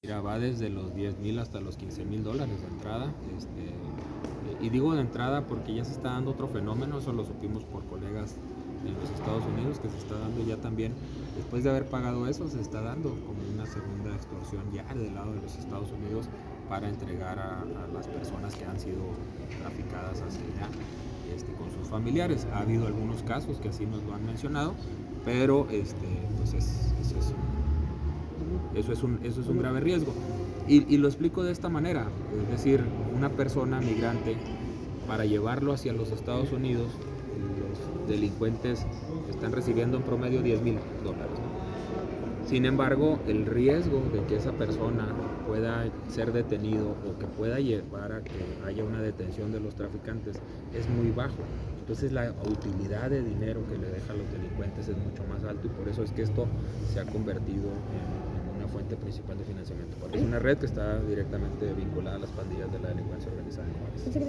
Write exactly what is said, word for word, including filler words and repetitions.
Mira, va desde los diez mil hasta los quince mil dólares de entrada. Este, y digo de entrada porque ya se está dando otro fenómeno, eso lo supimos por colegas en los Estados Unidos, que se está dando ya también, después de haber pagado eso, se está dando como una segunda extorsión ya del lado de los Estados Unidos para entregar a, a las personas que han sido traficadas hacia allá este, con sus familiares. Ha habido algunos casos que así nos lo han mencionado, pero este, pues es, es, es Eso es un, eso es un grave riesgo. Y, y lo explico de esta manera, es decir, una persona migrante, para llevarlo hacia los Estados Unidos, los delincuentes están recibiendo en promedio diez mil dólares. Sin embargo, el riesgo de que esa persona pueda ser detenido o que pueda llevar a que haya una detención de los traficantes es muy bajo. Entonces la utilidad de dinero que le deja a los delincuentes es mucho más alto, y por eso es que esto se ha convertido en, en una fuente principal de financiamiento. Porque es una red que está directamente vinculada a las pandillas de la delincuencia organizada en Juárez.